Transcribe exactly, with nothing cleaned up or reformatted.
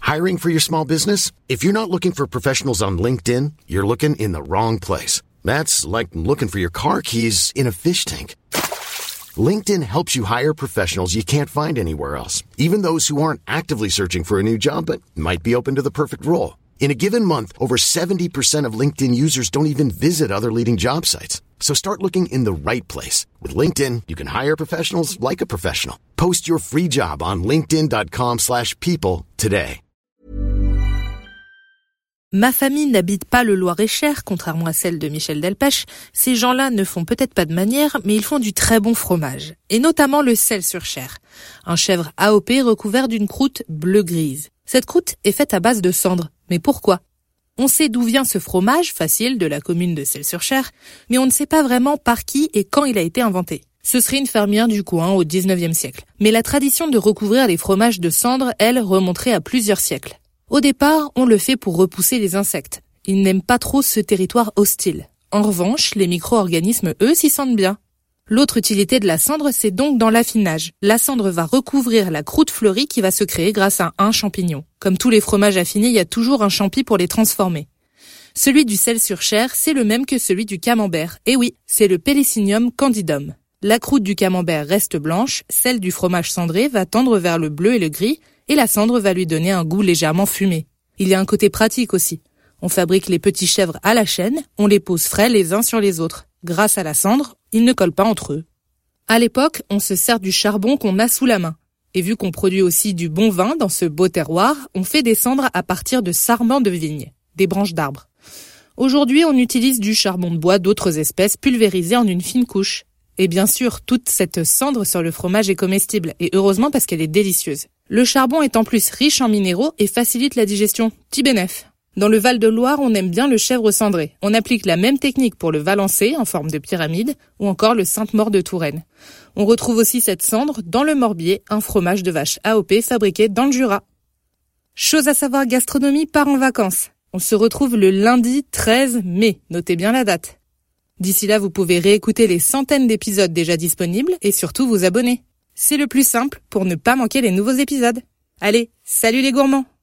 Hiring for your small business? If you're not looking for professionals on LinkedIn, you're looking in the wrong place. That's like looking for your car keys in a fish tank. LinkedIn helps you hire professionals you can't find anywhere else, even those who aren't actively searching for a new job but might be open to the perfect role. In a given month, over seventy percent of LinkedIn users don't even visit other leading job sites. So start looking in the right place. With LinkedIn, you can hire professionals like a professional. Post your free job on linkedin.com slash people today. Ma famille n'habite pas le Loir-et-Cher, contrairement à celle de Michel Delpech. Ces gens-là ne font peut-être pas de manière, mais ils font du très bon fromage. Et notamment le Selles-sur-Cher. Un chèvre A O P recouvert d'une croûte bleu-grise. Cette croûte est faite à base de cendre. Mais pourquoi ? On sait d'où vient ce fromage, facile, de la commune de Selles-sur-Cher, mais on ne sait pas vraiment par qui et quand il a été inventé. Ce serait une fermière du coin au dix-neuvième siècle. Mais la tradition de recouvrir les fromages de cendre, elle, remonterait à plusieurs siècles. Au départ, on le fait pour repousser les insectes. Ils n'aiment pas trop ce territoire hostile. En revanche, les micro-organismes, eux, s'y sentent bien. L'autre utilité de la cendre, c'est donc dans l'affinage. La cendre va recouvrir la croûte fleurie qui va se créer grâce à un champignon. Comme tous les fromages affinés, il y a toujours un champi pour les transformer. Celui du Selles-sur-Cher, c'est le même que celui du camembert. Et oui, c'est le Pelecinium candidum. La croûte du camembert reste blanche, celle du fromage cendré va tendre vers le bleu et le gris, et la cendre va lui donner un goût légèrement fumé. Il y a un côté pratique aussi. On fabrique les petits chèvres à la chaîne, on les pose frais les uns sur les autres. Grâce à la cendre, ils ne collent pas entre eux. À l'époque, on se sert du charbon qu'on a sous la main. Et vu qu'on produit aussi du bon vin dans ce beau terroir, on fait des cendres à partir de sarments de vigne, des branches d'arbres. Aujourd'hui, on utilise du charbon de bois d'autres espèces pulvérisé en une fine couche. Et bien sûr, toute cette cendre sur le fromage est comestible, et heureusement parce qu'elle est délicieuse. Le charbon est en plus riche en minéraux et facilite la digestion. Petit bénef. Dans le Val-de-Loire, on aime bien le chèvre cendré. On applique la même technique pour le Valençay, en forme de pyramide, ou encore le Sainte-Maure de Touraine. On retrouve aussi cette cendre dans le Morbier, un fromage de vache A O P fabriqué dans le Jura. Chose à savoir, gastronomie part en vacances. On se retrouve le lundi treize mai, notez bien la date. D'ici là, vous pouvez réécouter les centaines d'épisodes déjà disponibles et surtout vous abonner. C'est le plus simple pour ne pas manquer les nouveaux épisodes. Allez, salut les gourmands!